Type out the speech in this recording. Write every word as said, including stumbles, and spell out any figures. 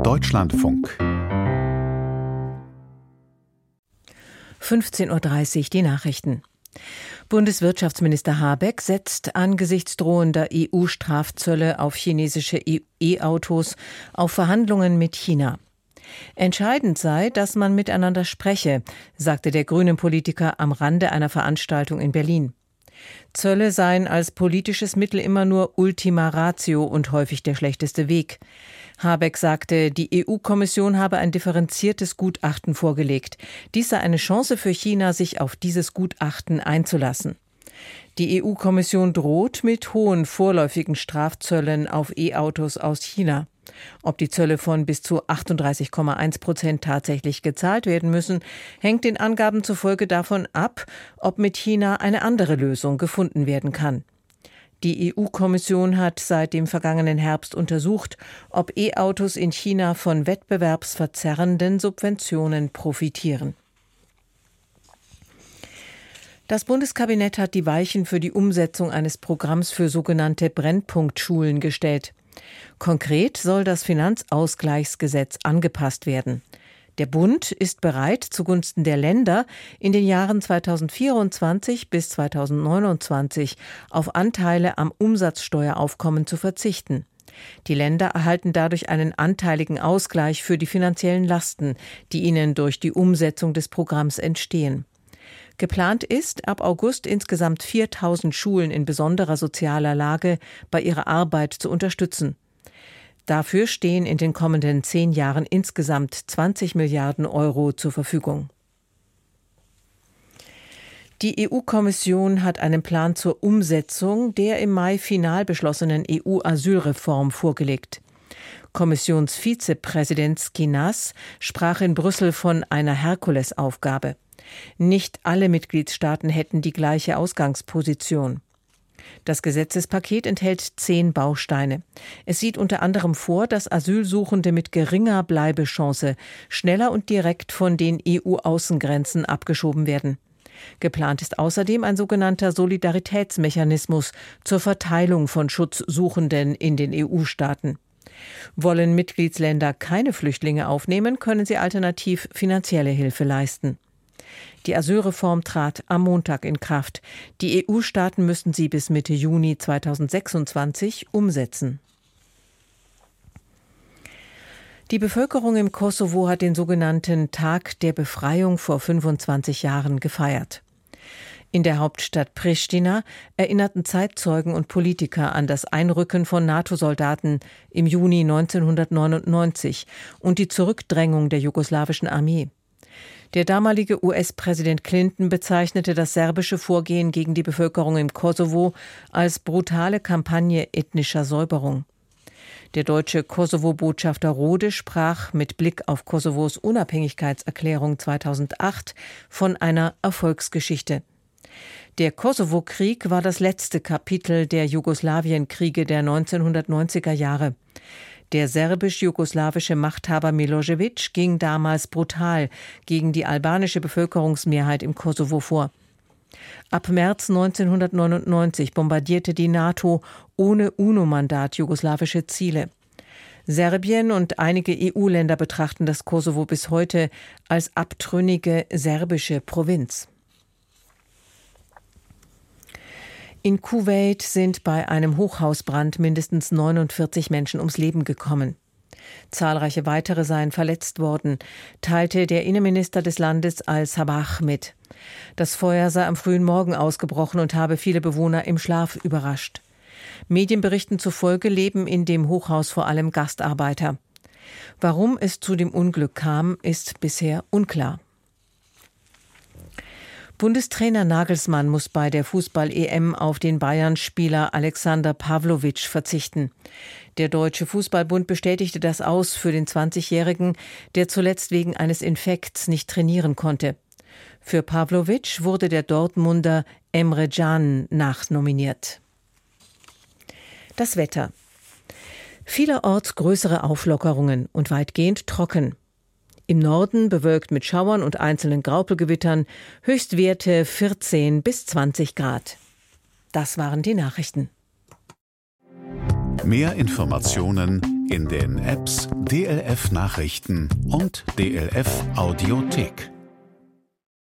Deutschlandfunk. fünfzehn Uhr dreißig, die Nachrichten. Bundeswirtschaftsminister Habeck setzt angesichts drohender E U-Strafzölle auf chinesische E-Autos auf Verhandlungen mit China. Entscheidend sei, dass man miteinander spreche, sagte der Grünen-Politiker am Rande einer Veranstaltung in Berlin. Zölle seien als politisches Mittel immer nur Ultima Ratio und häufig der schlechteste Weg. Habeck sagte, die E U-Kommission habe ein differenziertes Gutachten vorgelegt. Dies sei eine Chance für China, sich auf dieses Gutachten einzulassen. Die E U-Kommission droht mit hohen vorläufigen Strafzöllen auf E-Autos aus China. Ob die Zölle von bis zu achtunddreißig Komma eins Prozent tatsächlich gezahlt werden müssen, hängt den Angaben zufolge davon ab, ob mit China eine andere Lösung gefunden werden kann. Die E U-Kommission hat seit dem vergangenen Herbst untersucht, ob E-Autos in China von wettbewerbsverzerrenden Subventionen profitieren. Das Bundeskabinett hat die Weichen für die Umsetzung eines Programms für sogenannte Brennpunktschulen gestellt. Konkret soll das Finanzausgleichsgesetz angepasst werden. Der Bund ist bereit, zugunsten der Länder in den Jahren zweitausendvierundzwanzig bis zweitausendneunundzwanzig auf Anteile am Umsatzsteueraufkommen zu verzichten. Die Länder erhalten dadurch einen anteiligen Ausgleich für die finanziellen Lasten, die ihnen durch die Umsetzung des Programms entstehen. Geplant ist, ab August insgesamt viertausend Schulen in besonderer sozialer Lage bei ihrer Arbeit zu unterstützen. Dafür stehen in den kommenden zehn Jahren insgesamt zwanzig Milliarden Euro zur Verfügung. Die E U-Kommission hat einen Plan zur Umsetzung der im Mai final beschlossenen E U-Asylreform vorgelegt. Kommissionsvizepräsident Schinas sprach in Brüssel von einer Herkulesaufgabe. Nicht alle Mitgliedstaaten hätten die gleiche Ausgangsposition. Das Gesetzespaket enthält zehn Bausteine. Es sieht unter anderem vor, dass Asylsuchende mit geringer Bleibechance schneller und direkt von den E U-Außengrenzen abgeschoben werden. Geplant ist außerdem ein sogenannter Solidaritätsmechanismus zur Verteilung von Schutzsuchenden in den E U-Staaten. Wollen Mitgliedsländer keine Flüchtlinge aufnehmen, können sie alternativ finanzielle Hilfe leisten. Die Asylreform trat am Montag in Kraft. Die E U-Staaten müssen sie bis Mitte Juni zweitausendsechsundzwanzig umsetzen. Die Bevölkerung im Kosovo hat den sogenannten Tag der Befreiung vor fünfundzwanzig Jahren gefeiert. In der Hauptstadt Pristina erinnerten Zeitzeugen und Politiker an das Einrücken von NATO-Soldaten im Juni neunzehnhundertneunundneunzig und die Zurückdrängung der jugoslawischen Armee. Der damalige U S-Präsident Clinton bezeichnete das serbische Vorgehen gegen die Bevölkerung im Kosovo als brutale Kampagne ethnischer Säuberung. Der deutsche Kosovo-Botschafter Rode sprach mit Blick auf Kosovos Unabhängigkeitserklärung zweitausendacht von einer Erfolgsgeschichte. Der Kosovo-Krieg war das letzte Kapitel der Jugoslawienkriege der neunzehnhundertneunziger Jahre. Der serbisch-jugoslawische Machthaber Milosevic ging damals brutal gegen die albanische Bevölkerungsmehrheit im Kosovo vor. Ab März neunzehnhundertneunundneunzig bombardierte die NATO ohne UNO-Mandat jugoslawische Ziele. Serbien und einige E U-Länder betrachten das Kosovo bis heute als abtrünnige serbische Provinz. In Kuwait sind bei einem Hochhausbrand mindestens neunundvierzig Menschen ums Leben gekommen. Zahlreiche weitere seien verletzt worden, teilte der Innenminister des Landes Al-Sabah mit. Das Feuer sei am frühen Morgen ausgebrochen und habe viele Bewohner im Schlaf überrascht. Medienberichten zufolge leben in dem Hochhaus vor allem Gastarbeiter. Warum es zu dem Unglück kam, ist bisher unklar. Bundestrainer Nagelsmann muss bei der Fußball-E M auf den Bayern-Spieler Alexander Pavlovic verzichten. Der Deutsche Fußballbund bestätigte das aus für den zwanzigjährigen, der zuletzt wegen eines Infekts nicht trainieren konnte. Für Pavlovic wurde der Dortmunder Emre Can nachnominiert. Das Wetter. Vielerorts größere Auflockerungen und weitgehend trocken. Im Norden bewölkt mit Schauern und einzelnen Graupelgewittern, Höchstwerte vierzehn bis zwanzig Grad. Das waren die Nachrichten. Mehr Informationen in den Apps D L F Nachrichten und D L F Audiothek.